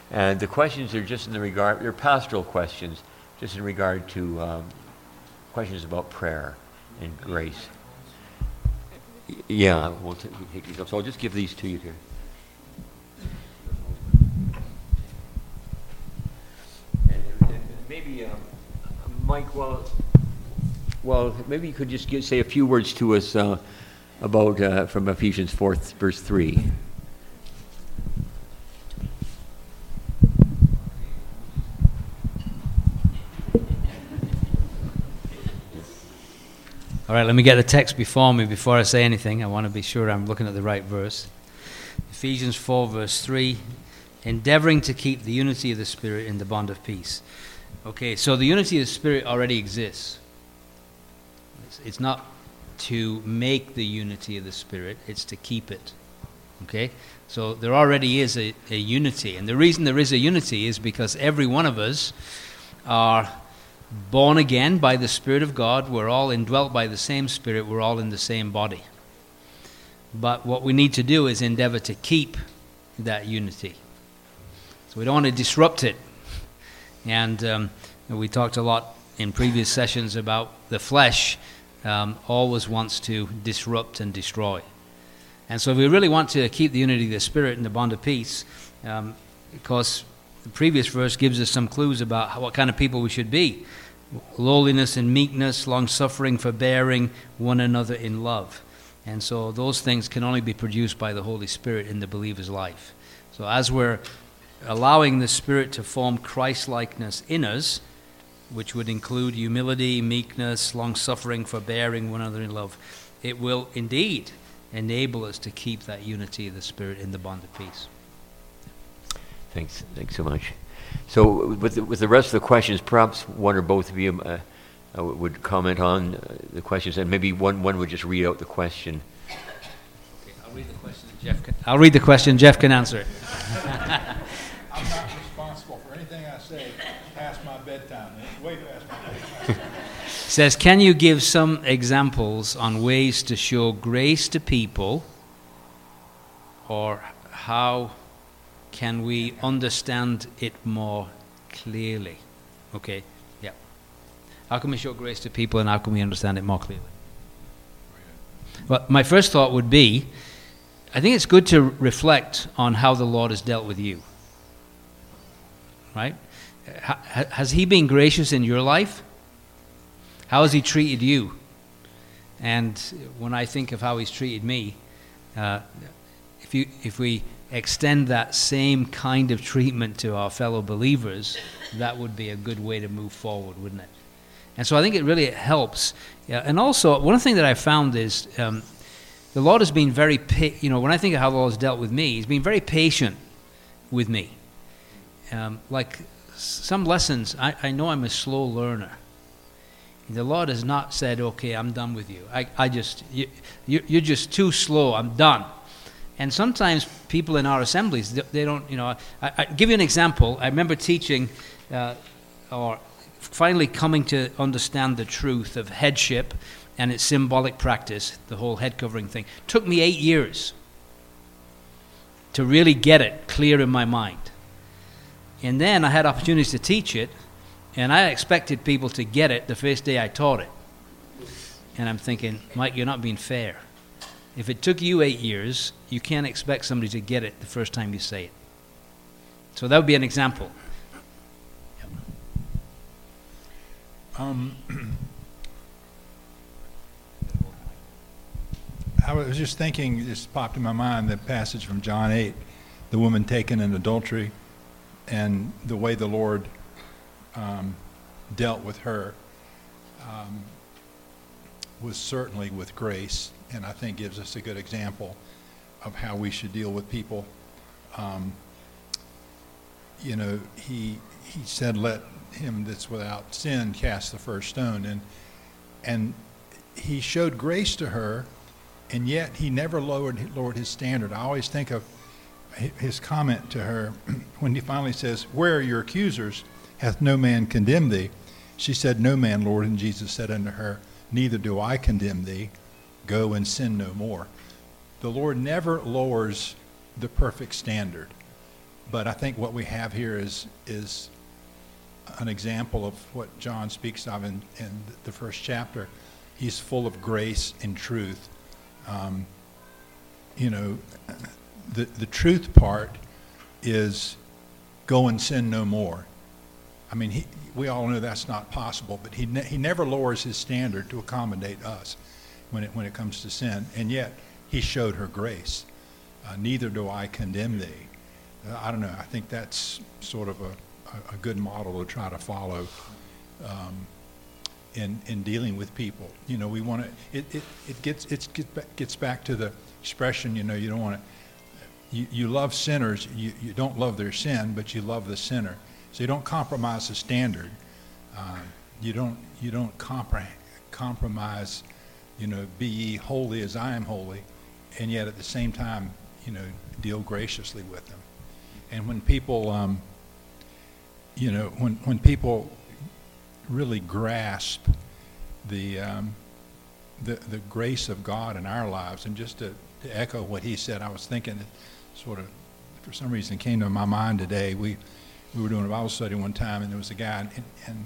And the questions are just in the regard, they're pastoral questions, just in regard to questions about prayer and grace. Yeah, we'll take these up. So I'll just give these to you here. And maybe, Mike, well, maybe you could just say a few words to us about from Ephesians 4, verse 3. All right, let me get the text before me before I say anything. I want to be sure I'm looking at the right verse. Ephesians 4, verse 3, endeavoring to keep the unity of the Spirit in the bond of peace. Okay, so the unity of the Spirit already exists. It's not to make the unity of the Spirit, it's to keep it. Okay, so there already is a unity. And the reason there is a unity is because every one of us are born again by the Spirit of God. We're all indwelt by the same Spirit. We're all in the same body. But what we need to do is endeavor to keep that unity. So we don't want to disrupt it. And we talked a lot in previous sessions about the flesh always wants to disrupt and destroy. And so if we really want to keep the unity of the Spirit in the bond of peace, because the previous verse gives us some clues about what kind of people we should be. Lowliness and meekness, long-suffering, forbearing one another in love. And so those things can only be produced by the Holy Spirit in the believer's life. So as we're allowing the Spirit to form Christ-likeness in us, which would include humility, meekness, long-suffering, forbearing one another in love, it will indeed enable us to keep that unity of the Spirit in the bond of peace. Thanks so much. So with the rest of the questions, perhaps one or both of you would comment on the questions, and maybe one would just read out the question. Okay, I'll read the question. Jeff can answer it. I'm not responsible for anything I say past my bedtime. It's way past my bedtime. It says, can you give some examples on ways to show grace to people, or how can we understand it more clearly? Okay, yeah. How can we show grace to people, and how can we understand it more clearly? Well, my first thought would be, I think it's good to reflect on how the Lord has dealt with you. Right? Has He been gracious in your life? How has He treated you? And when I think of how He's treated me, if we extend that same kind of treatment to our fellow believers, that would be a good way to move forward, wouldn't it? And so I think it really helps. Yeah, and also, one thing that I found is the Lord has been very, when I think of how the Lord has dealt with me, He's been very patient with me. Like some lessons, I know I'm a slow learner. The Lord has not said, okay, I'm done with you. You're just too slow, I'm done. And sometimes people in our assemblies, they don't, I give you an example. I remember teaching or finally coming to understand the truth of headship and its symbolic practice, the whole head covering thing. It took me 8 years to really get it clear in my mind. And then I had opportunities to teach it, and I expected people to get it the first day I taught it. And I'm thinking, Mike, you're not being fair. If it took you 8 years, you can't expect somebody to get it the first time you say it. So that would be an example. I was just thinking, just popped in my mind, the passage from John 8, the woman taken in adultery, and the way the Lord dealt with her was certainly with grace, and I think gives us a good example of how we should deal with people. He said, let him that's without sin cast the first stone, and he showed grace to her, and yet he never lowered his standard. I always think of his comment to her when he finally says, where are your accusers? Hath no man condemned thee? She said, no man, Lord. And Jesus said unto her, neither do I condemn thee. Go and sin no more. The Lord never lowers the perfect standard. But I think what we have here is an example of what John speaks of in the first chapter. He's full of grace and truth. The truth part is go and sin no more. I mean, we all know that's not possible, but he never lowers his standard to accommodate us when it comes to sin. And yet, he showed her grace. Neither do I condemn thee. I don't know. I think that's sort of a good model to try to follow in dealing with people. We want to. It gets back to the expression. You don't want to. You love sinners. You don't love their sin, but you love the sinner. So you don't compromise the standard. You don't compromise. Be ye holy as I am holy, and yet at the same time, deal graciously with them. And when people, when people really grasp the grace of God in our lives, and just to echo what he said, I was thinking, sort of, for some reason, it came to my mind today. We were doing a Bible study one time, and there was a guy, and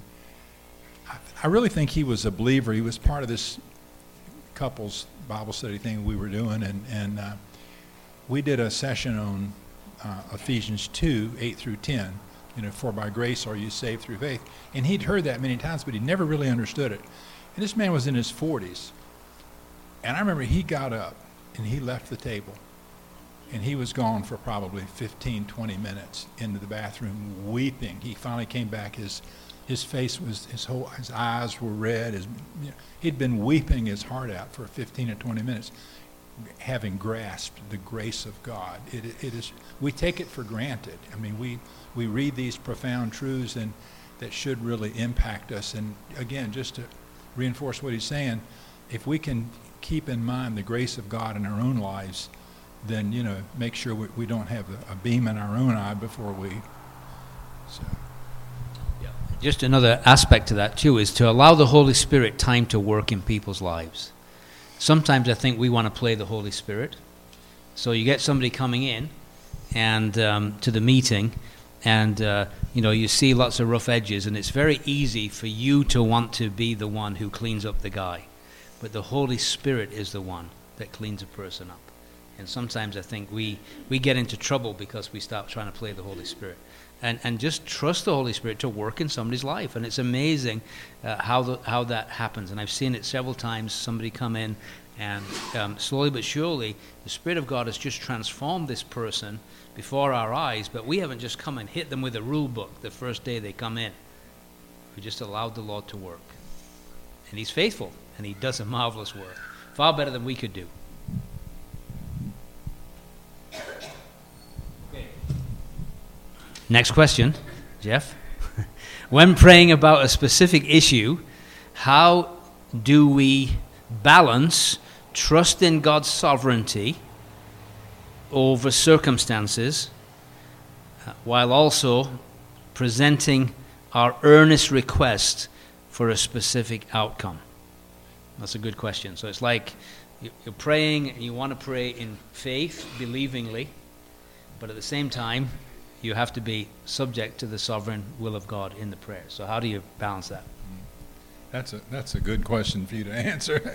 I really think he was a believer. He was part of this couples Bible study thing we were doing, and we did a session on Ephesians 2, 8 through 10, for by grace are you saved through faith. And he'd heard that many times, but he never really understood it. And this man was in his 40s. And I remember he got up, and he left the table. And he was gone for probably 15, 20 minutes into the bathroom weeping. He finally came back. His face was, his eyes were red. He'd been weeping his heart out for 15 or 20 minutes, having grasped the grace of God. It is, we take it for granted. I mean, we read these profound truths and that should really impact us. And again, just to reinforce what he's saying, if we can keep in mind the grace of God in our own lives, then, make sure we don't have a beam in our own eye before we, so. Yeah. Just another aspect to that, too, is to allow the Holy Spirit time to work in people's lives. Sometimes I think we want to play the Holy Spirit. So you get somebody coming in and to the meeting, and you see lots of rough edges, and it's very easy for you to want to be the one who cleans up the guy. But the Holy Spirit is the one that cleans a person up. And sometimes I think we get into trouble because we start trying to play the Holy Spirit. And just trust the Holy Spirit to work in somebody's life. And it's amazing how that happens. And I've seen it several times, somebody come in, and slowly but surely, the Spirit of God has just transformed this person before our eyes, but we haven't just come and hit them with a rule book the first day they come in. We just allowed the Lord to work. And He's faithful, and He does a marvelous work, far better than we could do. Next question, Jeff. When praying about a specific issue, how do we balance trust in God's sovereignty over circumstances while also presenting our earnest request for a specific outcome? That's a good question. So it's like you're praying and you want to pray in faith, believingly, but at the same time, you have to be subject to the sovereign will of God in the prayer. So how do you balance that? That's a good question for you to answer.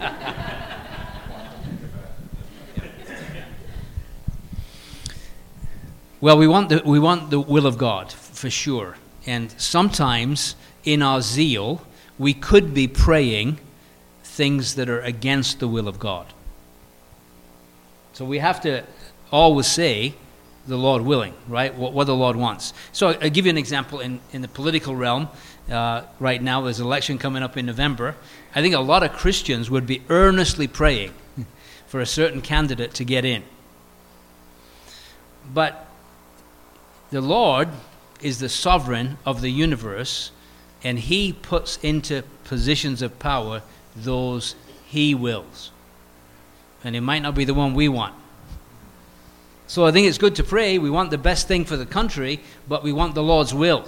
Well, we want the will of God for sure. And sometimes in our zeal, we could be praying things that are against the will of God. So we have to always say, the Lord willing, right? What the Lord wants. So I'll give you an example in the political realm. Right now, there's an election coming up in November. I think a lot of Christians would be earnestly praying for a certain candidate to get in. But the Lord is the sovereign of the universe, and He puts into positions of power those He wills. And it might not be the one we want. So I think it's good to pray. We want the best thing for the country, but we want the Lord's will.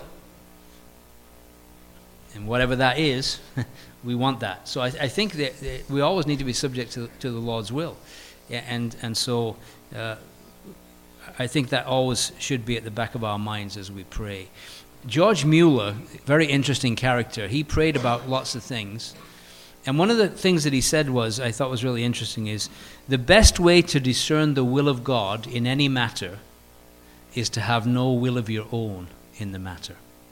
And whatever that is, we want that. So I think that we always need to be subject to the Lord's will. And so I think that always should be at the back of our minds as we pray. George Mueller, very interesting character, he prayed about lots of things. And one of the things that he said was, I thought was really interesting, is the best way to discern the will of God in any matter is to have no will of your own in the matter.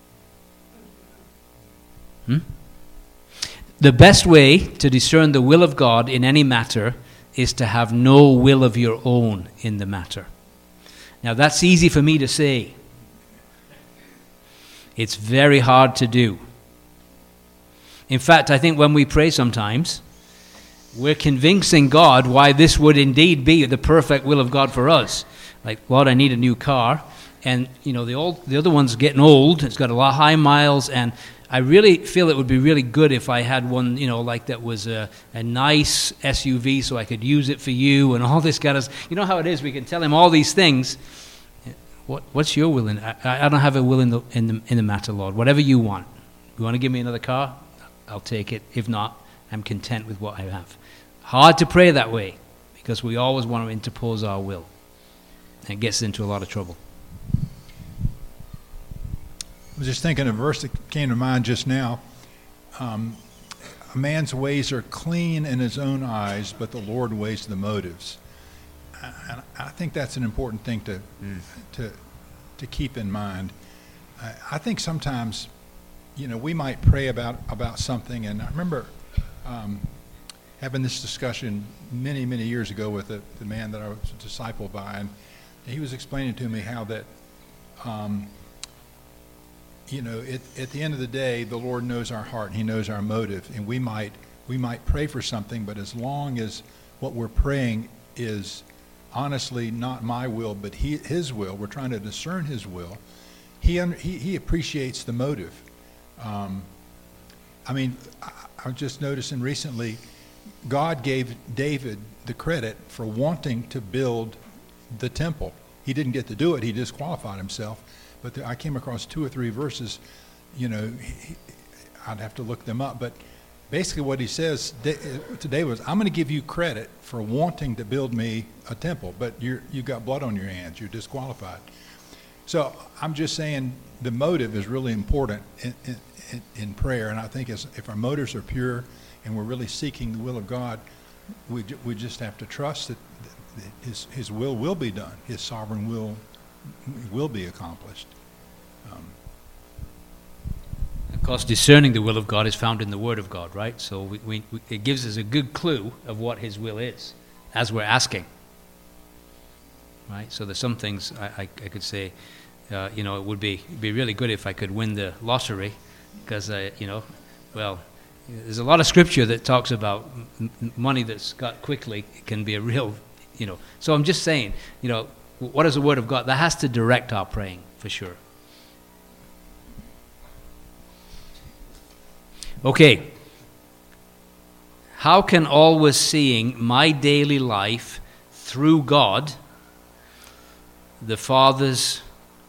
The best way to discern the will of God in any matter is to have no will of your own in the matter. Now that's easy for me to say. It's very hard to do. In fact, I think when we pray sometimes, we're convincing God why this would indeed be the perfect will of God for us. Like, Lord, I need a new car, and the other one's getting old. It's got a lot of high miles, and I really feel it would be really good if I had one, like that was a nice SUV, so I could use it for you, and all this kind of. You know how it is. We can tell him all these things. What's your will in? I don't have a will in the matter, Lord. Whatever you want. You want to give me another car? I'll take it. If not, I'm content with what I have. Hard to pray that way because we always want to interpose our will. And it gets into a lot of trouble. I was just thinking of a verse that came to mind just now. A man's ways are clean in his own eyes, but the Lord weighs the motives. And I think that's an important thing to keep in mind. I think sometimes, we might pray about something, and I remember having this discussion many, many years ago with the man that I was discipled by, and he was explaining to me how that, at the end of the day, the Lord knows our heart, and He knows our motive, and we might pray for something, but as long as what we're praying is honestly not my will, but His will, we're trying to discern His will, He appreciates the motive. I was just noticing recently, God gave David the credit for wanting to build the temple. He didn't get to do it. He disqualified himself. But I came across 2 or 3 verses, I'd have to look them up. But basically what he says today was, I'm going to give you credit for wanting to build me a temple, but you got blood on your hands. You're disqualified. So I'm just saying the motive is really important in prayer. And I think if our motives are pure and we're really seeking the will of God, we just have to trust that His will be done. His sovereign will be accomplished. Of course, discerning the will of God is found in the Word of God, right? So it gives us a good clue of what His will is as we're asking, right? So there's some things I could say, it would be really good if I could win the lottery, because there's a lot of scripture that talks about money that's got quickly can be a real, So I'm just saying, what is the Word of God? That has to direct our praying, for sure. Okay. How can always seeing my daily life through God the Father's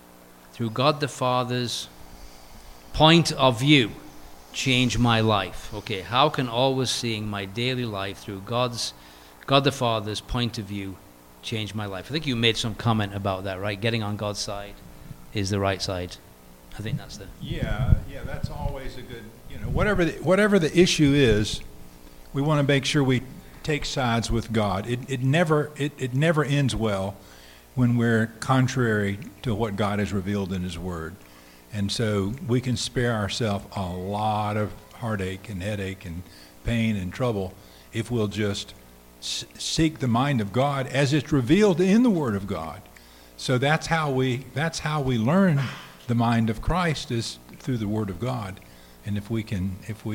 point of view change my life? Okay, how can always seeing my daily life through God the Father's point of view change my life? I think you made some comment about that, right? Getting on God's side is the right side. I think that's Yeah, that's always a good, whatever the issue is, we want to make sure we take sides with God. It never ends well when we're contrary to what God has revealed in His Word. And so we can spare ourselves a lot of heartache and headache and pain and trouble if we'll just seek the mind of God as it's revealed in the Word of God. So that's how we learn the mind of Christ, is through the Word of God. And if we can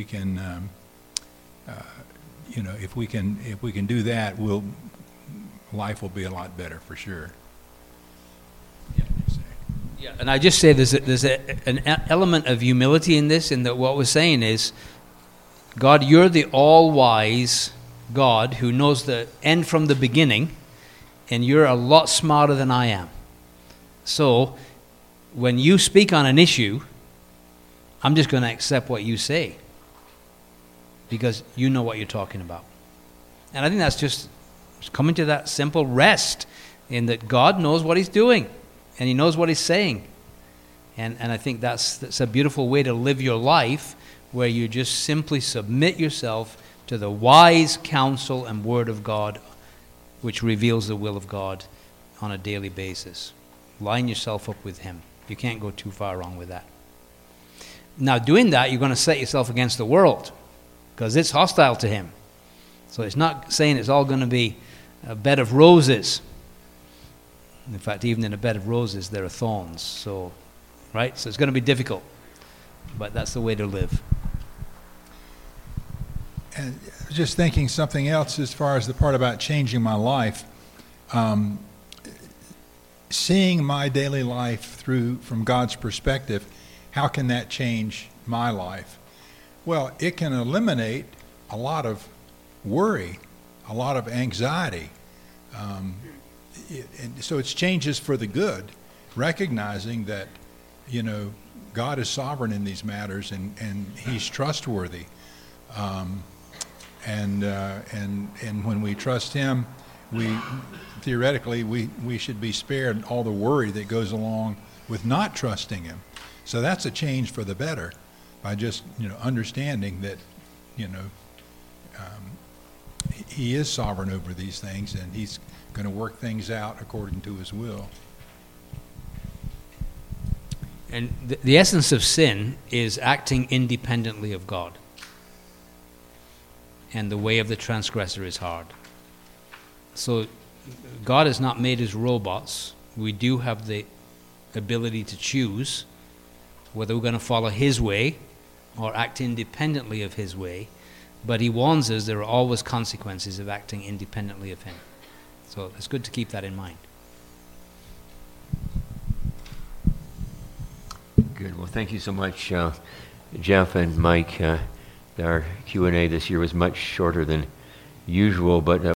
do that, life will be a lot better for sure. Yeah, and I just say there's an element of humility in this, in that what we're saying is, God, you're the all-wise God who knows the end from the beginning, and you're a lot smarter than I am. So when you speak on an issue, I'm just going to accept what you say because you know what you're talking about. And I think that's just coming to that simple rest. in that God knows what he's doing, and he knows what he's saying. And I think that's a beautiful way to live your life, where you just simply submit yourself to the wise counsel and word of God, which reveals the will of God on a daily basis. Line yourself up with him. You can't go too far wrong with that. Now, doing that, you're going to set yourself against the world, because it's hostile to him. So it's not saying it's all going to be a bed of roses. In fact, even in a bed of roses, there are thorns. So, right? So it's going to be difficult. But that's the way to live. And just thinking something else as far as the part about changing my life, seeing my daily life from God's perspective, how can that change my life? Well, it can eliminate a lot of worry, a lot of anxiety. And so it's changes for the good, recognizing that, God is sovereign in these matters, and he's trustworthy. And when we trust him, theoretically we should be spared all the worry that goes along with not trusting him. So that's a change for the better, by just understanding that he is sovereign over these things, and he's going to work things out according to his will. And the essence of sin is acting independently of God. And the way of the transgressor is hard. So God has not made us robots. We do have the ability to choose whether we're going to follow his way or act independently of his way. But he warns us there are always consequences of acting independently of him. So it's good to keep that in mind. Good. Well, thank you so much, Jeff and Mike. Our Q&A this year was much shorter than usual, but